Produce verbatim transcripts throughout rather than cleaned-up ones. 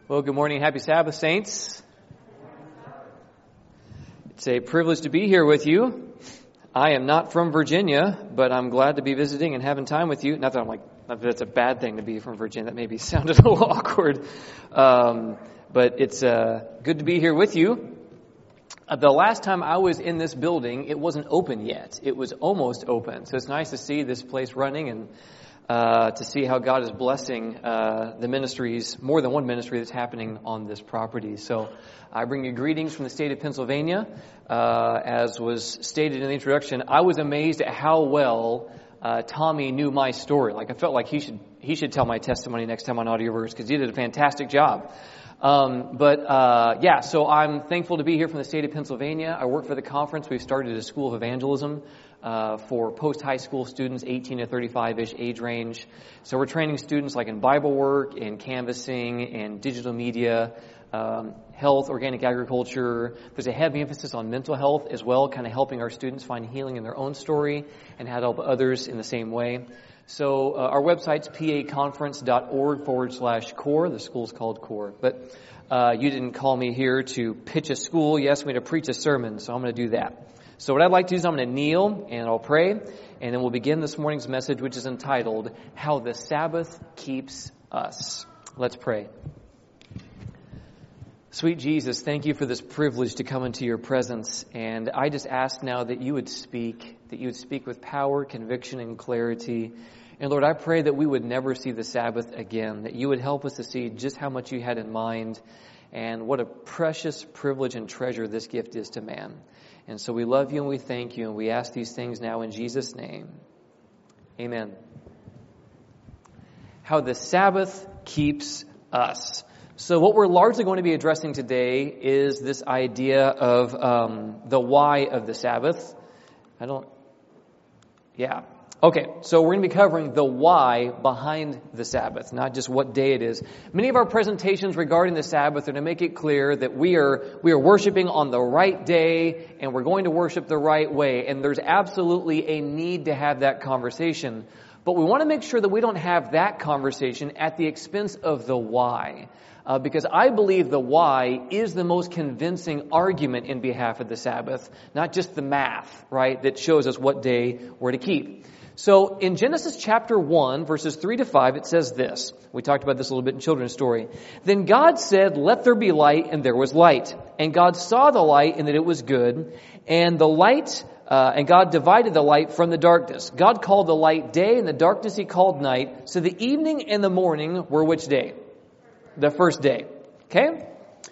Well, good morning. Happy Sabbath, saints. It's a privilege to be here with you. I am not from Virginia, but I'm glad to be visiting and having time with you. Not that I'm like, not that it's a bad thing to be from Virginia. That maybe sounded a little awkward. Um, but it's uh, good to be here with you. Uh, the last time I was in this building, it wasn't open yet. It was almost open. So it's nice to see this place running and Uh, to see how God is blessing uh, the ministries, more than one ministry that's happening on this property. So I bring you greetings from the state of Pennsylvania. Uh, as was stated in the introduction, I was amazed at how well uh, Tommy knew my story. Like I felt like he should he should tell my testimony next time on Audioverse because he did a fantastic job. Um, but uh, yeah, so I'm thankful to be here from the state of Pennsylvania. I work for the conference. We've started a school of evangelism Uh, for post-high school students, eighteen to thirty-five-ish age range. So we're training students like in Bible work, in canvassing, in digital media, um, health, organic agriculture. There's a heavy emphasis on mental health as well, kind of helping our students find healing in their own story and how to help others in the same way. So uh, our website's paconference.org forward slash core. The school's called Core. But uh, you didn't call me here to pitch a school. You asked me to preach a sermon, so I'm going to do that. So what I'd like to do is I'm going to kneel and I'll pray, and then we'll begin this morning's message, which is entitled, How the Sabbath Keeps Us. Let's pray. Sweet Jesus, thank you for this privilege to come into your presence, and I just ask now that you would speak, that you would speak with power, conviction, and clarity. And Lord, I pray that we would never see the Sabbath again, that you would help us to see just how much you had in mind, and what a precious privilege and treasure this gift is to man. And so we love you and we thank you and we ask these things now in Jesus' name. Amen. How the Sabbath keeps us. So what we're largely going to be addressing today is this idea of um, the why of the Sabbath. I don't, yeah. Okay, so we're going to be covering the why behind the Sabbath, not just what day it is. Many of our presentations regarding the Sabbath are to make it clear that we are we are worshiping on the right day and we're going to worship the right way. And there's absolutely a need to have that conversation. But we want to make sure that we don't have that conversation at the expense of the why. Uh, because I believe the why is the most convincing argument in behalf of the Sabbath, not just the math, right, that shows us what day we're to keep. So in Genesis chapter one, verses three to five, it says this. We talked about this a little bit in children's story. Then God said, let there be light, and there was light. And God saw the light, and that it was good. And the light, uh, and God divided the light from the darkness. God called the light day, and the darkness he called night. So the evening and the morning were which day? The first day. Okay?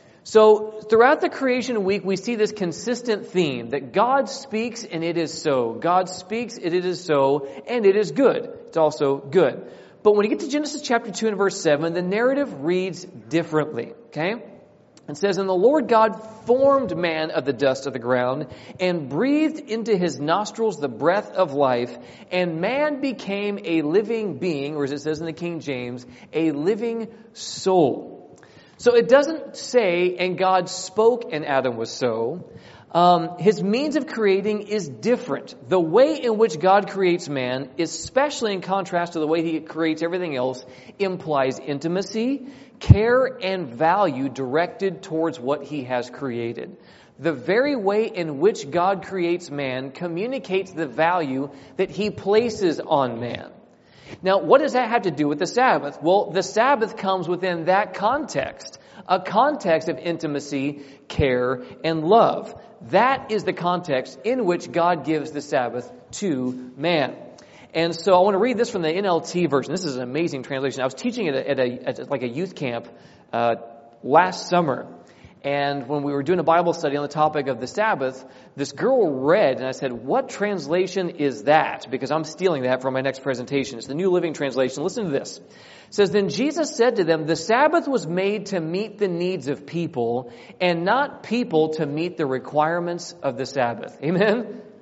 So throughout the creation week, we see this consistent theme that God speaks and it is so. God speaks and it is so, and it is good. It's also good. But when you get to Genesis chapter two and verse seven, the narrative reads differently. Okay? It says, and the Lord God formed man of the dust of the ground and breathed into his nostrils the breath of life, and man became a living being, or as it says in the King James, a living soul. So it doesn't say, and God spoke and Adam was so. Um, his means of creating is different. The way in which God creates man, especially in contrast to the way he creates everything else, implies intimacy, care, and value directed towards what he has created. The very way in which God creates man communicates the value that he places on man. Now, what does that have to do with the Sabbath? Well, the Sabbath comes within that context, a context of intimacy, care, and love. That is the context in which God gives the Sabbath to man. And so I want to read this from the N L T version. This is an amazing translation. I was teaching at a, at a at like a youth camp uh, last summer. And when we were doing a Bible study on the topic of the Sabbath, this girl read, and I said, what translation is that? Because I'm stealing that for my next presentation. It's the New Living Translation. Listen to this. It says, then Jesus said to them, the Sabbath was made to meet the needs of people, and not people to meet the requirements of the Sabbath. Amen?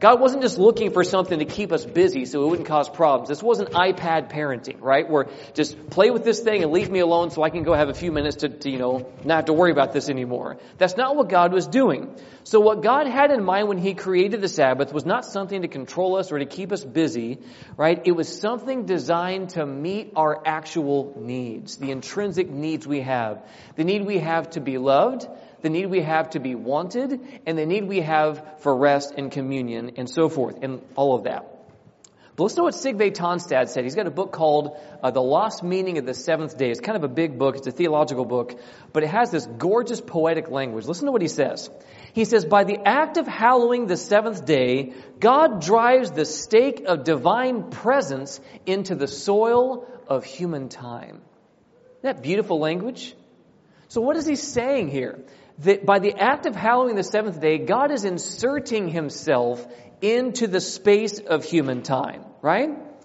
God wasn't just looking for something to keep us busy so it wouldn't cause problems. This wasn't iPad parenting, right? Where just play with this thing and leave me alone so I can go have a few minutes to, to, you know, not have to worry about this anymore. That's not what God was doing. So what God had in mind when He created the Sabbath was not something to control us or to keep us busy, right? It was something designed to meet our actual needs, the intrinsic needs we have. The need we have to be loved, the need we have to be wanted, and the need we have for rest and communion and so forth, and all of that. But listen to what Sigve Tonstad said. He's got a book called uh, The Lost Meaning of the Seventh Day. It's kind of a big book. It's a theological book, but it has this gorgeous poetic language. Listen to what he says. He says, by the act of hallowing the seventh day, God drives the stake of divine presence into the soil of human time. Isn't that beautiful language? So what is he saying here? That by the act of hallowing the seventh day, God is inserting Himself into the space of human time, right?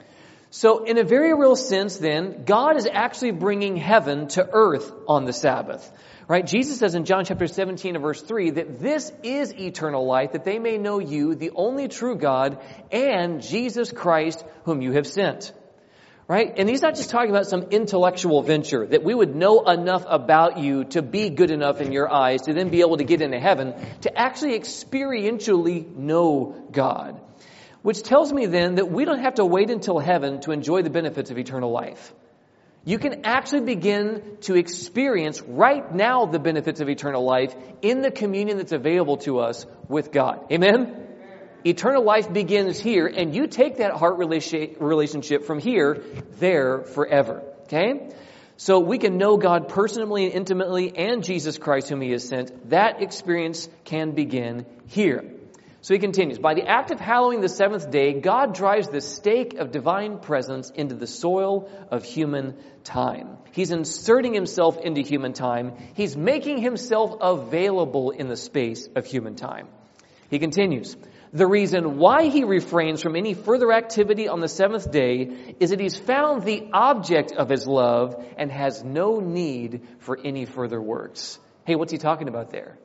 So in a very real sense then, God is actually bringing heaven to earth on the Sabbath, right? Jesus says in John chapter seventeen and verse three that this is eternal life, that they may know you, the only true God, and Jesus Christ whom you have sent. Right? And he's not just talking about some intellectual venture, that we would know enough about you to be good enough in your eyes to then be able to get into heaven, to actually experientially know God. Which tells me then that we don't have to wait until heaven to enjoy the benefits of eternal life. You can actually begin to experience right now the benefits of eternal life in the communion that's available to us with God. Amen? Eternal life begins here, and you take that heart relationship from here, there, forever. Okay? So we can know God personally and intimately, and Jesus Christ whom He has sent. That experience can begin here. So he continues, by the act of hallowing the seventh day, God drives the stake of divine presence into the soil of human time. He's inserting Himself into human time. He's making Himself available in the space of human time. He continues, the reason why He refrains from any further activity on the seventh day is that He's found the object of His love and has no need for any further works. Hey, what's He talking about there?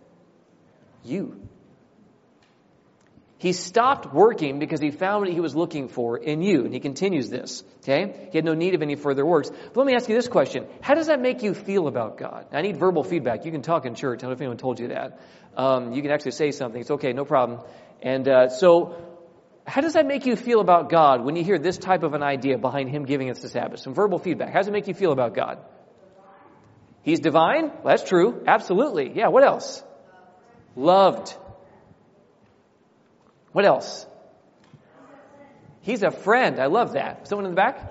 You. He stopped working because He found what He was looking for in you. And He continues this. Okay? He had no need of any further works. But let me ask you this question. How does that make you feel about God? I need verbal feedback. You can talk in church. I don't know if anyone told you that. Um, you can actually say something. It's okay. No problem. And uh, so, how does that make you feel about God when you hear this type of an idea behind Him giving us the Sabbath? Some verbal feedback. How does it make you feel about God? He's divine? Well, that's true. Absolutely. Yeah, what else? Loved. What else? He's a friend. I love that. Someone in the back?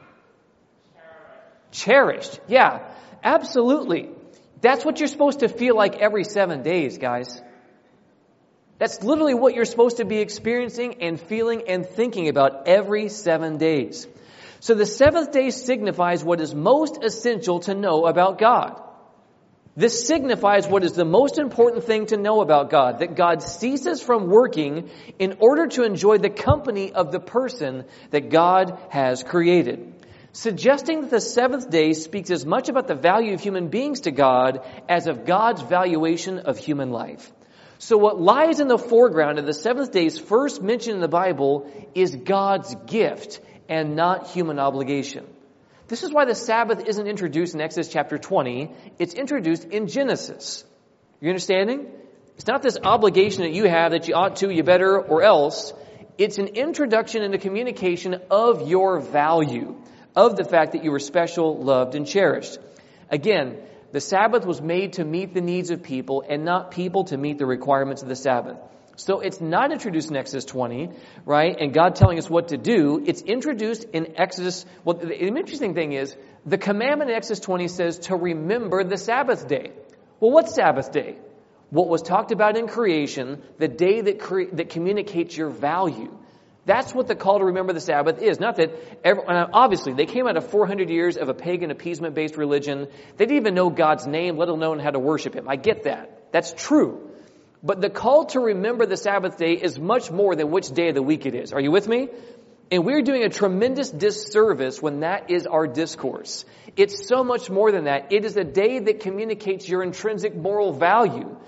Cherished. Yeah, absolutely. That's what you're supposed to feel like every seven days, guys. That's literally what you're supposed to be experiencing and feeling and thinking about every seven days. So the seventh day signifies what is most essential to know about God. This signifies what is the most important thing to know about God, that God ceases from working in order to enjoy the company of the person that God has created. Suggesting that the seventh day speaks as much about the value of human beings to God as of God's valuation of human life. So what lies in the foreground of the seventh day's first mention in the Bible is God's gift and not human obligation. This is why the Sabbath isn't introduced in Exodus chapter twenty. It's introduced in Genesis. You understanding? It's not this obligation that you have that you ought to, you better, or else. It's an introduction and a communication of your value, of the fact that you were special, loved, and cherished. Again, the Sabbath was made to meet the needs of people and not people to meet the requirements of the Sabbath. So it's not introduced in Exodus twenty, right? And God telling us what to do. It's introduced in Exodus. Well, the interesting thing is the commandment in Exodus twenty says to remember the Sabbath day. Well, what's Sabbath day? What was talked about in creation, the day that cre- that communicates your value. That's what the call to remember the Sabbath is. Not that, every, obviously, they came out of four hundred years of a pagan appeasement-based religion. They didn't even know God's name, let alone how to worship Him. I get that. That's true. But the call to remember the Sabbath day is much more than which day of the week it is. Are you with me? And we're doing a tremendous disservice when that is our discourse. It's so much more than that. It is a day that communicates your intrinsic moral value.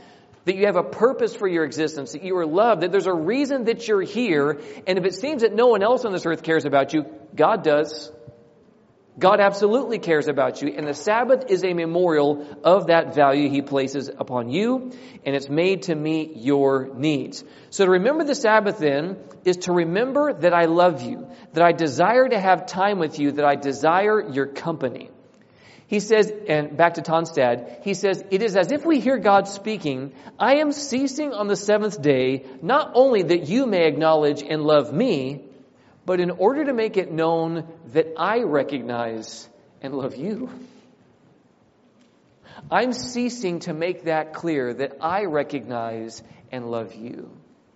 that you have a purpose for your existence, that you are loved, that there's a reason that you're here. And if it seems that no one else on this earth cares about you, God does. God absolutely cares about you. And the Sabbath is a memorial of that value He places upon you. And it's made to meet your needs. So to remember the Sabbath then is to remember that I love you, that I desire to have time with you, that I desire your company. He says, and back to Tonstad, he says, it is as if we hear God speaking, I am ceasing on the seventh day, not only that you may acknowledge and love me, but in order to make it known that I recognize and love you. I'm ceasing to make that clear, that I recognize and love you.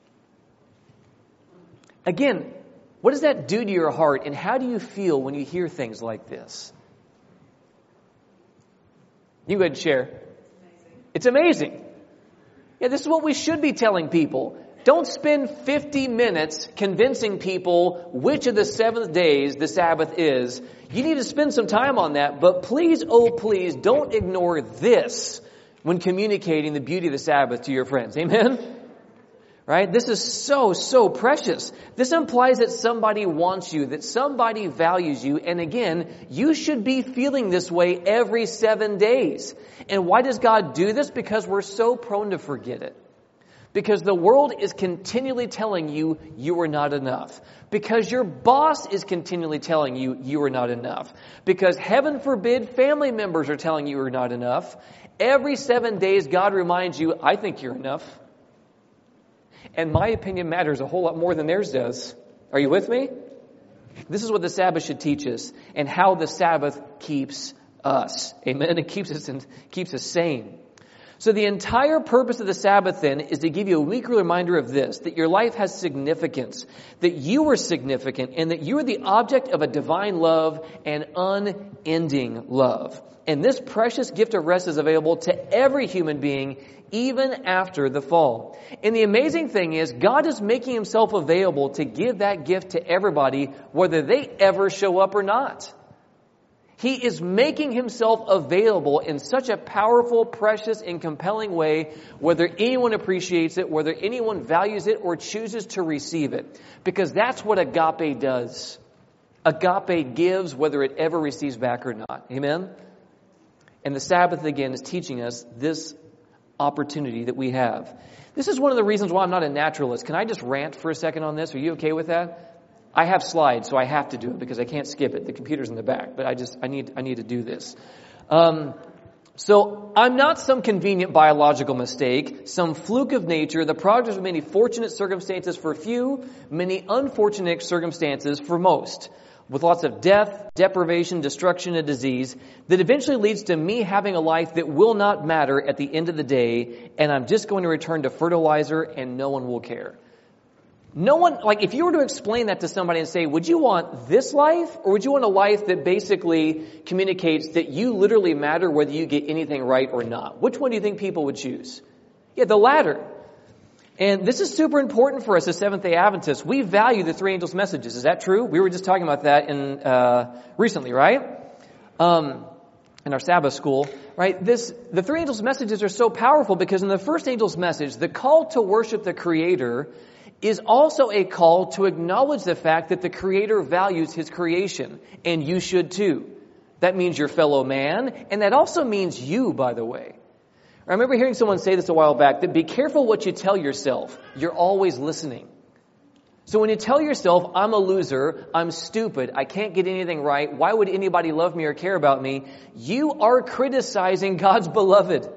Again, what does that do to your heart, and how do you feel when you hear things like this? You go ahead and share. It's amazing. Yeah, this is what we should be telling people. Don't spend fifty minutes convincing people which of the seventh days the Sabbath is. You need to spend some time on that, but please, oh please, don't ignore this when communicating the beauty of the Sabbath to your friends. Amen? Right? This is so, so precious. This implies that somebody wants you, that somebody values you. And again, you should be feeling this way every seven days. And why does God do this? Because we're so prone to forget it. Because the world is continually telling you you are not enough. Because your boss is continually telling you you are not enough. Because heaven forbid family members are telling you you're not enough. Every seven days God reminds you, I think you're enough. And my opinion matters a whole lot more than theirs does. Are you with me? This is what the Sabbath should teach us, and how the Sabbath keeps us. Amen? It keeps us in, keeps us sane. So the entire purpose of the Sabbath then is to give you a weekly reminder of this, that your life has significance, that you are significant, and that you are the object of a divine love and unending love. And this precious gift of rest is available to every human being, even after the fall. And the amazing thing is, God is making Himself available to give that gift to everybody, whether they ever show up or not. He is making Himself available in such a powerful, precious, and compelling way, whether anyone appreciates it, whether anyone values it, or chooses to receive it. Because that's what agape does. Agape gives whether it ever receives back or not. Amen? And the Sabbath, again, is teaching us this opportunity that we have. This is one of the reasons why I'm not a naturalist. Can I just rant for a second on this? Are you okay with that? I have slides, so I have to do it because I can't skip it. The computer's in the back, but I just, I need, I need to do this. Um, so I'm not some convenient biological mistake, some fluke of nature, the product of many fortunate circumstances for few, many unfortunate circumstances for most, with lots of death, deprivation, destruction, and disease, that eventually leads to me having a life that will not matter at the end of the day, and I'm just going to return to fertilizer and no one will care. No one, like if you were to explain that to somebody and say, would you want this life, or would you want a life that basically communicates that you literally matter whether you get anything right or not? Which one do you think people would choose? Yeah, the latter. And this is super important for us as Seventh-day Adventists. We value the three angels' messages. Is that true? We were just talking about that in uh recently, right? Um in our Sabbath school, right? This the three angels' messages are so powerful because in the first angel's message, the call to worship the Creator is also a call to acknowledge the fact that the Creator values His creation, and you should too. That means your fellow man, and that also means you, by the way. I remember hearing someone say this a while back, that be careful what you tell yourself. You're always listening. So when you tell yourself, I'm a loser, I'm stupid, I can't get anything right, why would anybody love me or care about me? You are criticizing God's beloved.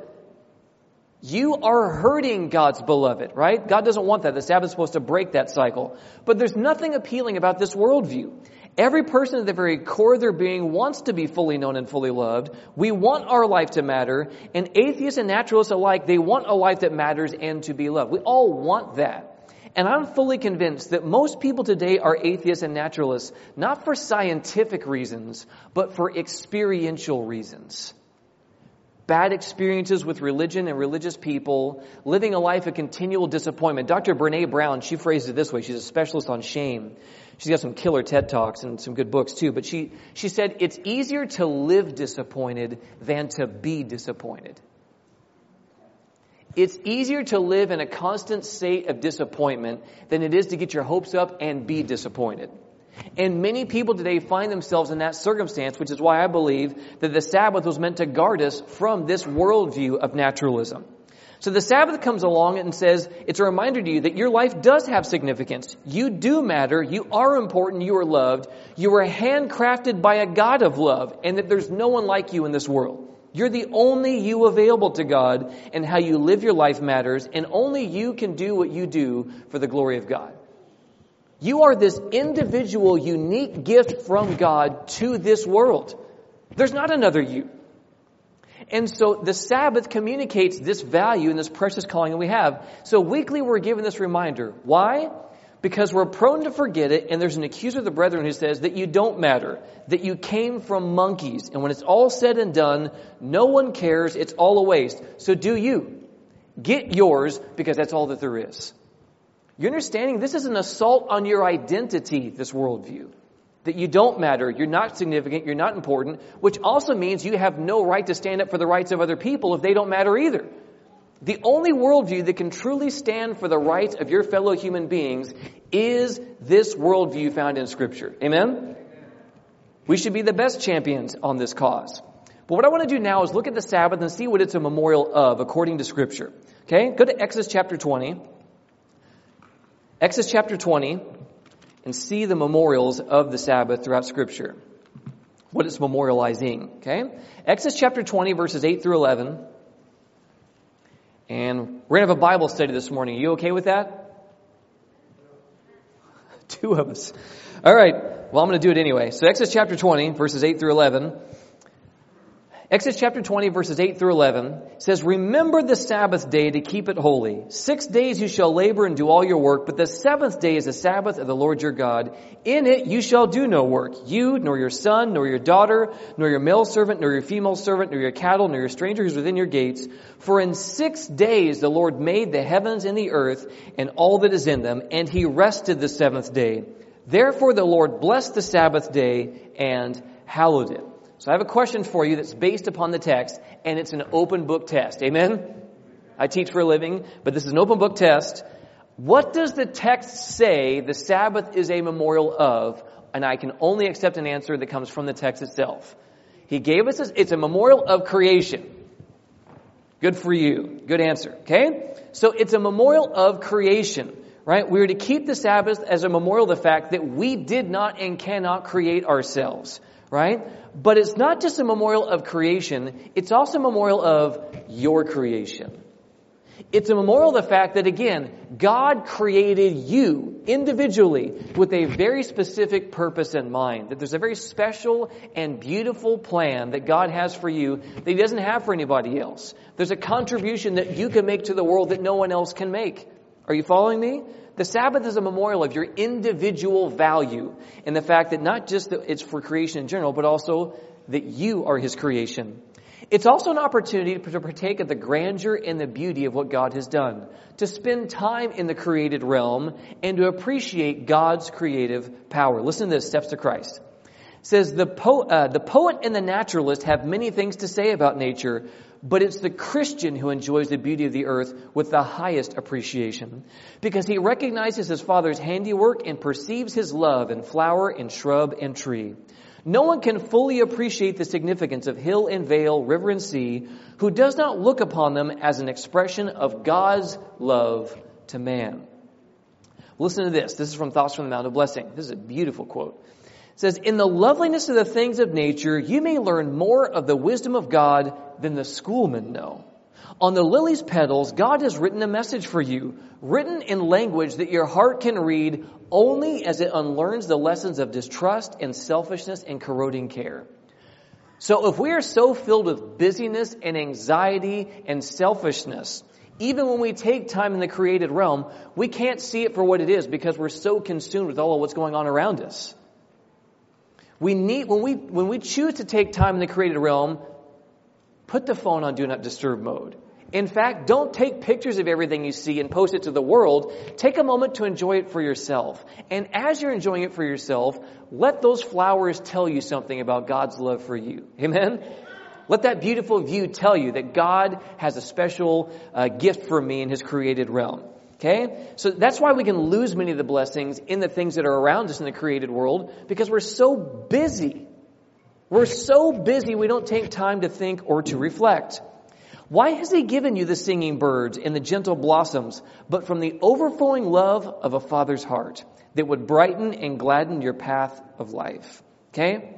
You are hurting God's beloved, right? God doesn't want that. The Sabbath is supposed to break that cycle. But there's nothing appealing about this worldview. Every person at the very core of their being wants to be fully known and fully loved. We want our life to matter. And atheists and naturalists alike, they want a life that matters and to be loved. We all want that. And I'm fully convinced that most people today are atheists and naturalists, not for scientific reasons, but for experiential reasons. Bad experiences with religion and religious people, living a life of continual disappointment. Doctor Brene Brown, she phrased it this way. She's a specialist on shame. She's got some killer TED Talks and some good books too. But she, she said, it's easier to live disappointed than to be disappointed. It's easier to live in a constant state of disappointment than it is to get your hopes up and be disappointed. And many people today find themselves in that circumstance, which is why I believe that the Sabbath was meant to guard us from this worldview of naturalism. So the Sabbath comes along and says, it's a reminder to you that your life does have significance. You do matter. You are important. You are loved. You were handcrafted by a God of love, and that there's no one like you in this world. You're the only you available to God, and how you live your life matters, and only you can do what you do for the glory of God. You are this individual, unique gift from God to this world. There's not another you. And so the Sabbath communicates this value and this precious calling that we have. So weekly we're given this reminder. Why? Because we're prone to forget it, and there's an accuser of the brethren who says that you don't matter, that you came from monkeys, and when it's all said and done, no one cares, it's all a waste. So do you. Get yours, because that's all that there is. You're understanding this is an assault on your identity, this worldview. That you don't matter, you're not significant, you're not important, which also means you have no right to stand up for the rights of other people if they don't matter either. The only worldview that can truly stand for the rights of your fellow human beings is this worldview found in Scripture. Amen? We should be the best champions on this cause. But what I want to do now is look at the Sabbath and see what it's a memorial of according to Scripture. Okay? Go to Exodus chapter twenty. Exodus chapter twenty, and see the memorials of the Sabbath throughout Scripture. What it's memorializing. Okay? Exodus chapter twenty, verses eight through eleven. And we're going to have a Bible study this morning. Are you okay with that? Two of us. All right. Well, I'm going to do it anyway. So Exodus chapter twenty, verses eight through eleven. Exodus chapter twenty, verses eight through eleven says, "Remember the Sabbath day to keep it holy. Six days you shall labor and do all your work, but the seventh day is the Sabbath of the Lord your God. In it you shall do no work, you, nor your son, nor your daughter, nor your male servant, nor your female servant, nor your cattle, nor your stranger who is within your gates. For in six days the Lord made the heavens and the earth and all that is in them, and he rested the seventh day. Therefore the Lord blessed the Sabbath day and hallowed it." So I have a question for you that's based upon the text, and it's an open book test. Amen? I teach for a living, but this is an open book test. What does the text say the Sabbath is a memorial of? And I can only accept an answer that comes from the text itself. He gave us this, it's a memorial of creation. Good for you. Good answer. Okay? So it's a memorial of creation, right? We are to keep the Sabbath as a memorial of the fact that we did not and cannot create ourselves, right? But it's not just a memorial of creation, it's also a memorial of your creation. It's a memorial of the fact that, again, God created you individually with a very specific purpose in mind. That there's a very special and beautiful plan that God has for you that He doesn't have for anybody else. There's a contribution that you can make to the world that no one else can make. Are you following me? The Sabbath is a memorial of your individual value and the fact that not just that it's for creation in general, but also that you are His creation. It's also an opportunity to partake of the grandeur and the beauty of what God has done, to spend time in the created realm and to appreciate God's creative power. Listen to this, Steps to Christ. It says, the, po- uh, the poet and the naturalist have many things to say about nature, but it's the Christian who enjoys the beauty of the earth with the highest appreciation, because he recognizes his Father's handiwork and perceives His love in flower and shrub and tree. No one can fully appreciate the significance of hill and vale, river and sea, who does not look upon them as an expression of God's love to man. Listen to this. This is from Thoughts from the Mount of Blessing. This is a beautiful quote. It says, "In the loveliness of the things of nature, you may learn more of the wisdom of God than the schoolmen know. On the lily's petals, God has written a message for you, written in language that your heart can read only as it unlearns the lessons of distrust and selfishness and corroding care." So if we are so filled with busyness and anxiety and selfishness, even when we take time in the created realm, we can't see it for what it is because we're so consumed with all of what's going on around us. We need, when we, when we choose to take time in the created realm, put the phone on Do Not Disturb mode. In fact, don't take pictures of everything you see and post it to the world. Take a moment to enjoy it for yourself. And as you're enjoying it for yourself, let those flowers tell you something about God's love for you. Amen? Let that beautiful view tell you that God has a special uh, gift for me in his created realm. Okay? So that's why we can lose many of the blessings in the things that are around us in the created world, because we're so busy. We're so busy we don't take time to think or to reflect. Why has he given you the singing birds and the gentle blossoms, but from the overflowing love of a father's heart that would brighten and gladden your path of life? Okay?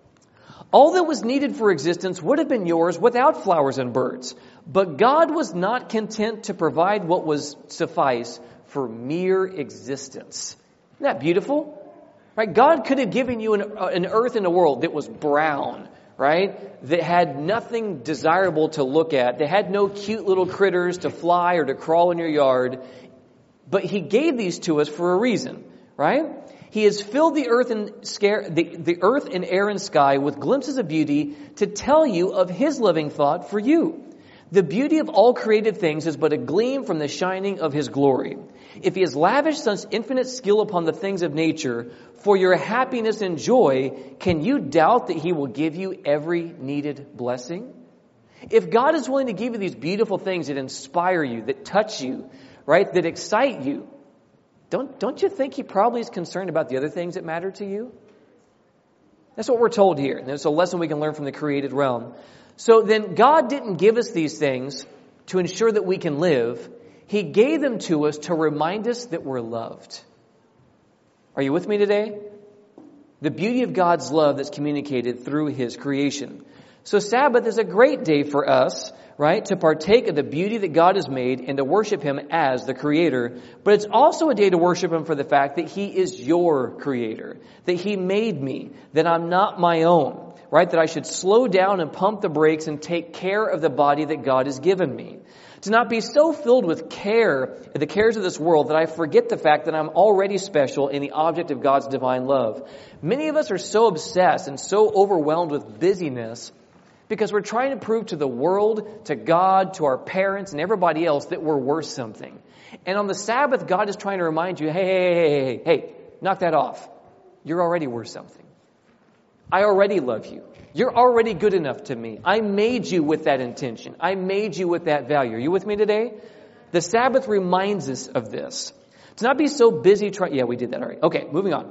All that was needed for existence would have been yours without flowers and birds. But God was not content to provide what was suffice for mere existence. Isn't that beautiful? Right? God could have given you an, an earth and a world that was brown, right? That had nothing desirable to look at. That had no cute little critters to fly or to crawl in your yard. But he gave these to us for a reason, right? He has filled the earth and scare, the, the earth and air and sky with glimpses of beauty to tell you of his loving thought for you. The beauty of all created things is but a gleam from the shining of his glory. If he has lavished such infinite skill upon the things of nature for your happiness and joy, can you doubt that he will give you every needed blessing? If God is willing to give you these beautiful things that inspire you, that touch you, right, that excite you, don't, don't you think he probably is concerned about the other things that matter to you? That's what we're told here. And it's a lesson we can learn from the created realm. So then God didn't give us these things to ensure that we can live. He gave them to us to remind us that we're loved. Are you with me today? The beauty of God's love that's communicated through his creation. So Sabbath is a great day for us, right, to partake of the beauty that God has made and to worship him as the creator. But it's also a day to worship him for the fact that he is your creator, that he made me, that I'm not my own, right, that I should slow down and pump the brakes and take care of the body that God has given me. To not be so filled with care, the cares of this world, that I forget the fact that I'm already special in the object of God's divine love. Many of us are so obsessed and so overwhelmed with busyness because we're trying to prove to the world, to God, to our parents, and everybody else that we're worth something. And on the Sabbath, God is trying to remind you, hey, hey, hey, hey, hey, hey, knock that off. You're already worth something. I already love you. You're already good enough to me. I made you with that intention. I made you with that value. Are you with me today? The Sabbath reminds us of this. To not be so busy trying... Yeah, we did that already. Okay, moving on.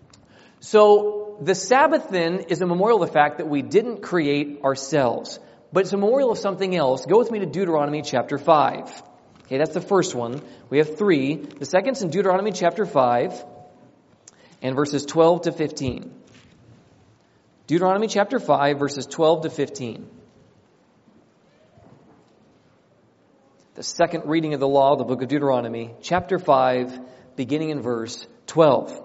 So the Sabbath then is a memorial of the fact that we didn't create ourselves, but it's a memorial of something else. Go with me to Deuteronomy chapter five. Okay, that's the first one. We have three. The second's in Deuteronomy chapter five and verses twelve to fifteen. Deuteronomy chapter five, verses twelve to fifteen. The second reading of the law, the book of Deuteronomy, chapter five, beginning in verse twelve.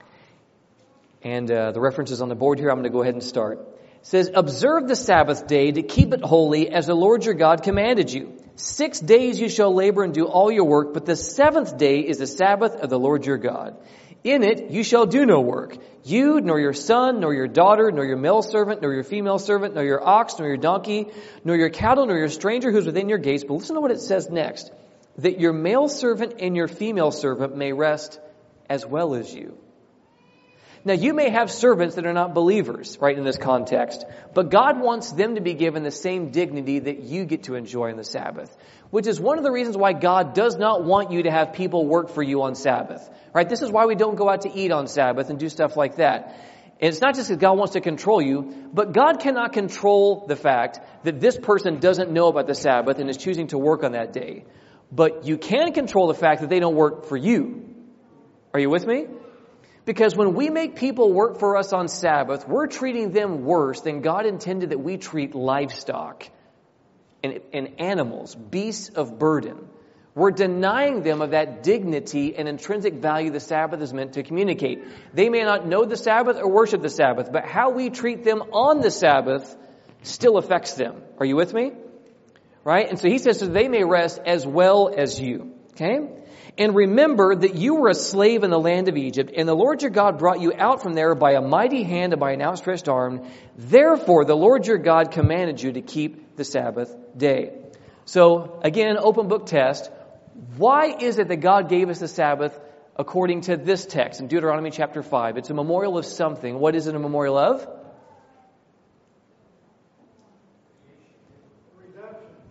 And uh, the reference is on the board here. I'm going to go ahead and start. It says, observe the Sabbath day to keep it holy as the Lord your God commanded you. Six days you shall labor and do all your work, but the seventh day is the Sabbath of the Lord your God. In it you shall do no work, you, nor your son, nor your daughter, nor your male servant, nor your female servant, nor your ox, nor your donkey, nor your cattle, nor your stranger who is within your gates. But listen to what it says next. That your male servant and your female servant may rest as well as you. Now, you may have servants that are not believers, right, in this context, but God wants them to be given the same dignity that you get to enjoy on the Sabbath, which is one of the reasons why God does not want you to have people work for you on Sabbath, right? This is why we don't go out to eat on Sabbath and do stuff like that. And it's not just that God wants to control you, but God cannot control the fact that this person doesn't know about the Sabbath and is choosing to work on that day. But you can control the fact that they don't work for you. Are you with me? Because when we make people work for us on Sabbath, we're treating them worse than God intended that we treat livestock and, and animals, beasts of burden. We're denying them of that dignity and intrinsic value the Sabbath is meant to communicate. They may not know the Sabbath or worship the Sabbath, but how we treat them on the Sabbath still affects them. Are you with me? Right? And so he says, so they may rest as well as you. Okay? And remember that you were a slave in the land of Egypt, and the Lord your God brought you out from there by a mighty hand and by an outstretched arm. Therefore, the Lord your God commanded you to keep the Sabbath day. So, again, open book test. Why is it that God gave us the Sabbath according to this text in Deuteronomy chapter five? It's a memorial of something. What is it a memorial of?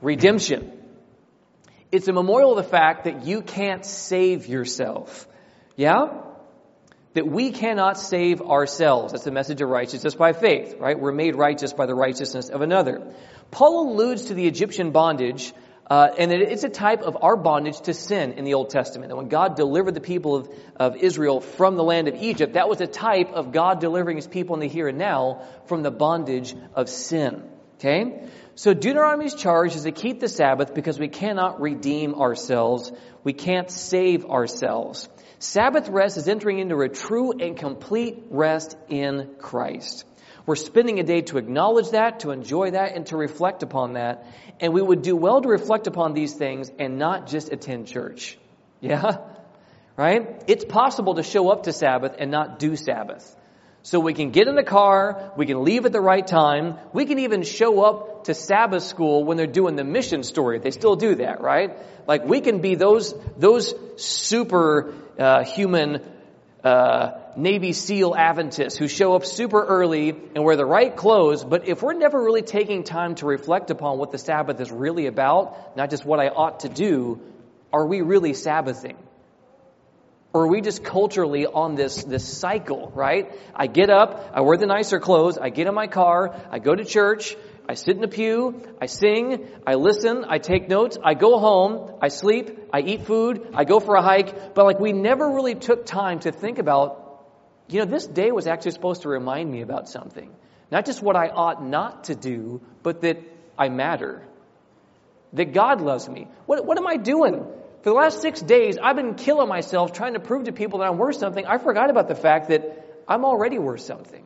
redemption. It's a memorial of the fact that you can't save yourself. Yeah? That we cannot save ourselves. That's the message of righteousness by faith, right? We're made righteous by the righteousness of another. Paul alludes to the Egyptian bondage, uh, and it's a type of our bondage to sin in the Old Testament. And when God delivered the people of, of Israel from the land of Egypt, that was a type of God delivering his people in the here and now from the bondage of sin. Okay? So Deuteronomy's charge is to keep the Sabbath because we cannot redeem ourselves. We can't save ourselves. Sabbath rest is entering into a true and complete rest in Christ. We're spending a day to acknowledge that, to enjoy that, and to reflect upon that. And we would do well to reflect upon these things and not just attend church. Yeah? Right? It's possible to show up to Sabbath and not do Sabbath. So we can get in the car, we can leave at the right time, we can even show up to Sabbath school when they're doing the mission story. They still do that, right? Like we can be those those super uh, human uh, Navy SEAL Adventists who show up super early and wear the right clothes, but if we're never really taking time to reflect upon what the Sabbath is really about, not just what I ought to do, are we really Sabbathing? Or are we just culturally on this, this cycle, right? I get up, I wear the nicer clothes, I get in my car, I go to church, I sit in a pew, I sing, I listen, I take notes, I go home, I sleep, I eat food, I go for a hike. But like we never really took time to think about, you know, this day was actually supposed to remind me about something. Not just what I ought not to do, but that I matter. That God loves me. What, what am I doing? For the last six days, I've been killing myself trying to prove to people that I'm worth something. I forgot about the fact that I'm already worth something.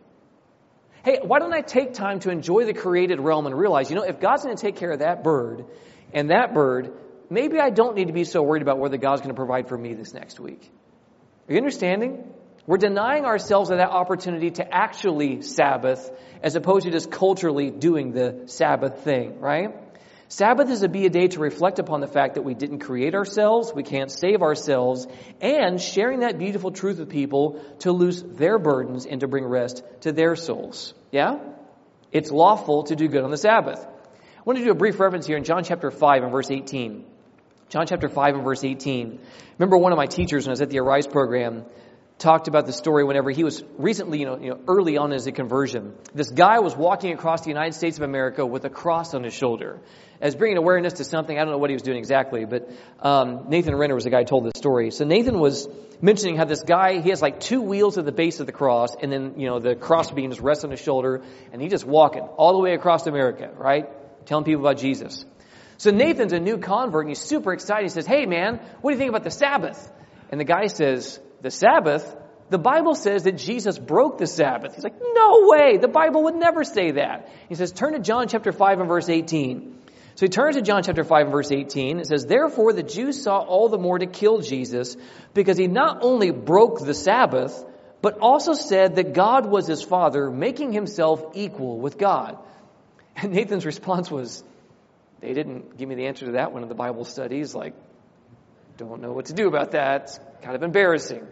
Hey, why don't I take time to enjoy the created realm and realize, you know, if God's going to take care of that bird and that bird, maybe I don't need to be so worried about whether God's going to provide for me this next week. Are you understanding? We're denying ourselves of that opportunity to actually Sabbath as opposed to just culturally doing the Sabbath thing, right? Sabbath is to be a day to reflect upon the fact that we didn't create ourselves, we can't save ourselves, and sharing that beautiful truth with people to loose their burdens and to bring rest to their souls. Yeah? It's lawful to do good on the Sabbath. I want to do a brief reference here in John chapter five and verse eighteen. John chapter five and verse eighteen. Remember one of my teachers when I was at the Arise program talked about the story whenever he was recently, you know, you know, early on as a conversion. This guy was walking across the United States of America with a cross on his shoulder. As bringing awareness to something, I don't know what he was doing exactly, but um, Nathan Renner was the guy who told this story. So Nathan was mentioning how this guy, he has like two wheels at the base of the cross, and then, you know, the cross beam just rests on his shoulder, and he's just walking all the way across America, right? Telling people about Jesus. So Nathan's a new convert, and he's super excited. He says, hey man, what do you think about the Sabbath? And the guy says, the Sabbath? The Bible says that Jesus broke the Sabbath. He's like, no way. The Bible would never say that. He says, turn to John chapter five and verse eighteen. So he turns to John chapter five and verse eighteen. It says, therefore the Jews sought all the more to kill Jesus because he not only broke the Sabbath, but also said that God was his Father, making himself equal with God. And Nathan's response was, they didn't give me the answer to that one in the Bible studies. Like, don't know what to do about that. It's kind of embarrassing.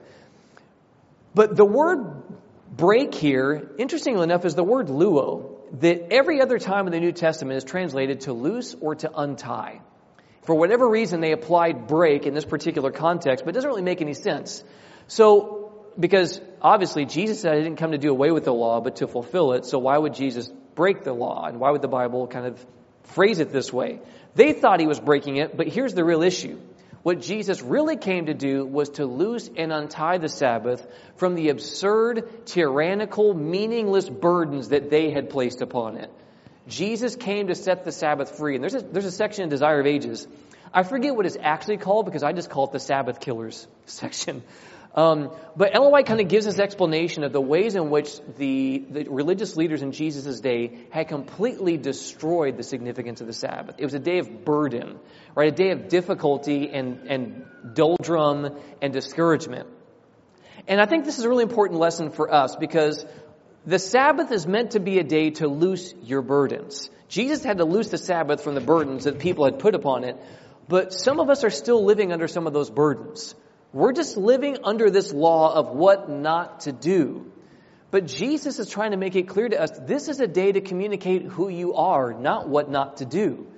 But the word break here, interestingly enough, is the word luo, that every other time in the New Testament is translated to loose or to untie. For whatever reason, they applied break in this particular context, but it doesn't really make any sense. So, because obviously Jesus said he didn't come to do away with the law, but to fulfill it. So why would Jesus break the law? And why would the Bible kind of phrase it this way? They thought he was breaking it, but here's the real issue. What Jesus really came to do was to loose and untie the Sabbath from the absurd, tyrannical, meaningless burdens that they had placed upon it. Jesus came to set the Sabbath free. And there's a, there's a section in Desire of Ages. I forget what it's actually called because I just call it the Sabbath Killers section. Um, but Ellen White kind of gives this explanation of the ways in which the, the religious leaders in Jesus' day had completely destroyed the significance of the Sabbath. It was a day of burden, right? A day of difficulty and, and doldrum and discouragement. And I think this is a really important lesson for us because the Sabbath is meant to be a day to loose your burdens. Jesus had to loose the Sabbath from the burdens that people had put upon it, but some of us are still living under some of those burdens. We're just living under this law of what not to do. But Jesus is trying to make it clear to us, this is a day to communicate who you are, not what not to do.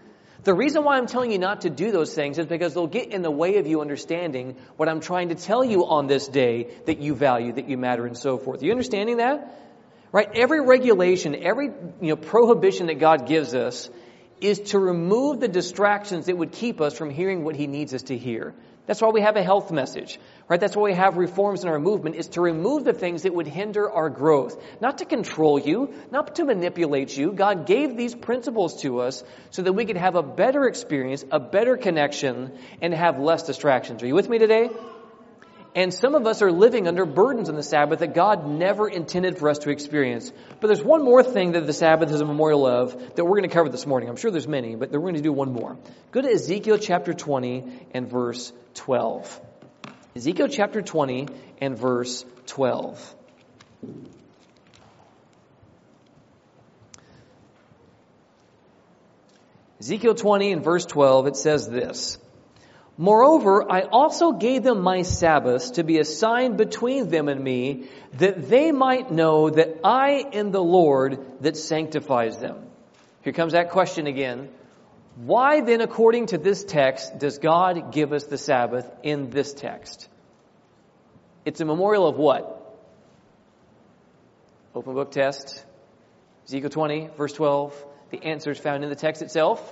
The reason why I'm telling you not to do those things is because they'll get in the way of you understanding what I'm trying to tell you on this day that you value, that you matter, and so forth. Are you understanding that? Right? Every regulation, every you know prohibition that God gives us is to remove the distractions that would keep us from hearing what He needs us to hear. That's why we have a health message, right? That's why we have reforms in our movement, is to remove the things that would hinder our growth. Not to control you, not to manipulate you. God gave these principles to us so that we could have a better experience, a better connection, and have less distractions. Are you with me today? And some of us are living under burdens on the Sabbath that God never intended for us to experience. But there's one more thing that the Sabbath is a memorial of that we're going to cover this morning. I'm sure there's many, but we're going to do one more. Go to Ezekiel chapter twenty and verse twelve. Ezekiel chapter twenty and verse twelve. Ezekiel twenty and verse twelve, it says this. Moreover, I also gave them my Sabbaths to be a sign between them and me, that they might know that I am the Lord that sanctifies them. Here comes that question again. Why then, according to this text, does God give us the Sabbath in this text? It's a memorial of what? Open book test. Ezekiel twenty, verse twelve. The answer is found in the text itself.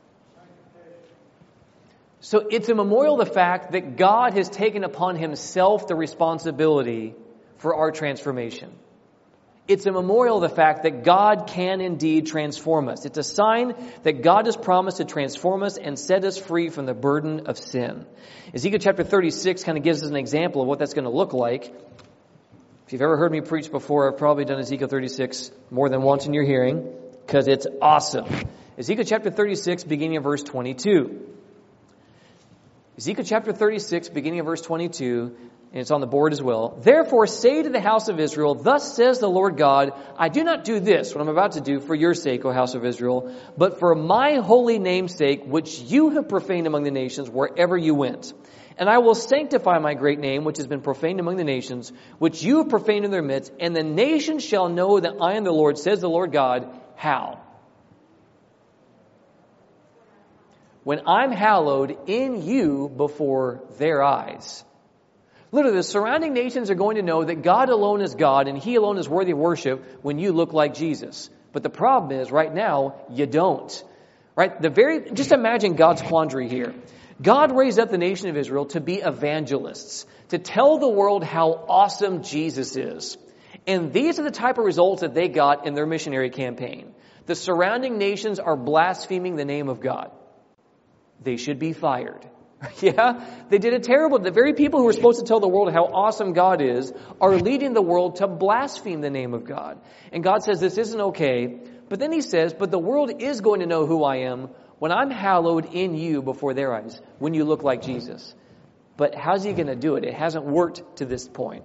So it's a memorial of the fact that God has taken upon Himself the responsibility for our transformation. It's a memorial of the fact that God can indeed transform us. It's a sign that God has promised to transform us and set us free from the burden of sin. Ezekiel chapter thirty-six kind of gives us an example of what that's going to look like. If you've ever heard me preach before, I've probably done Ezekiel thirty-six more than once in your hearing, because it's awesome. Ezekiel chapter thirty-six, beginning of verse twenty-two. Ezekiel chapter thirty-six, beginning of verse twenty-two, and it's on the board as well. Therefore say to the house of Israel, thus says the Lord God, I do not do this, what I'm about to do, for your sake, O house of Israel, but for my holy name's sake, which you have profaned among the nations wherever you went. And I will sanctify my great name, which has been profaned among the nations, which you have profaned in their midst, and the nations shall know that I am the Lord, says the Lord God. How? When I'm hallowed in you before their eyes. Literally, the surrounding nations are going to know that God alone is God and He alone is worthy of worship when you look like Jesus. But the problem is, right now, you don't. Right? The very, just imagine God's quandary here. God raised up the nation of Israel to be evangelists, to tell the world how awesome Jesus is. And these are the type of results that they got in their missionary campaign. The surrounding nations are blaspheming the name of God. They should be fired. Yeah, they did a terrible. The very people who were supposed to tell the world how awesome God is are leading the world to blaspheme the name of God. And God says this isn't okay. But then He says, but the world is going to know who I am when I'm hallowed in you before their eyes, when you look like Jesus. But how's He going to do it? It hasn't worked to this point.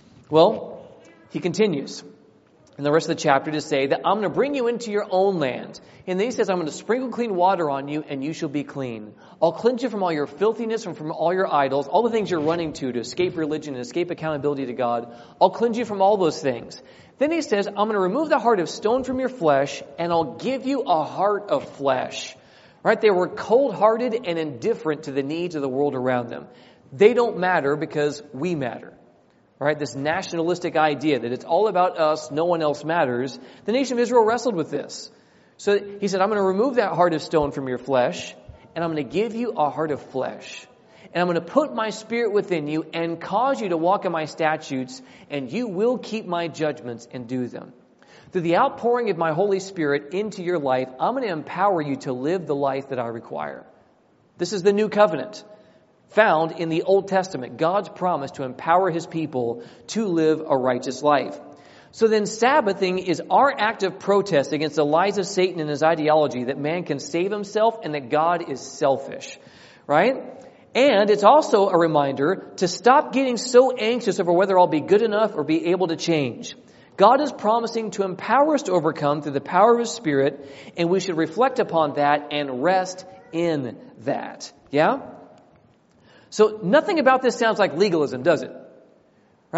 Well, He continues in the rest of the chapter to say that I'm going to bring you into your own land. And then He says, I'm going to sprinkle clean water on you and you shall be clean. I'll cleanse you from all your filthiness and from all your idols, all the things you're running to to escape religion and escape accountability to God. I'll cleanse you from all those things. Then He says, I'm going to remove the heart of stone from your flesh and I'll give you a heart of flesh. Right? They were cold-hearted and indifferent to the needs of the world around them. They don't matter because we matter. Right? This nationalistic idea that it's all about us, no one else matters. The nation of Israel wrestled with this. So He said, I'm going to remove that heart of stone from your flesh, and I'm going to give you a heart of flesh. And I'm going to put my Spirit within you and cause you to walk in my statutes, and you will keep my judgments and do them. Through the outpouring of my Holy Spirit into your life, I'm going to empower you to live the life that I require. This is the new covenant found in the Old Testament, God's promise to empower His people to live a righteous life. So then Sabbathing is our act of protest against the lies of Satan and his ideology that man can save himself and that God is selfish, right? And it's also a reminder to stop getting so anxious over whether I'll be good enough or be able to change. God is promising to empower us to overcome through the power of His Spirit, and we should reflect upon that and rest in that. Yeah? So nothing about this sounds like legalism, does it? Right?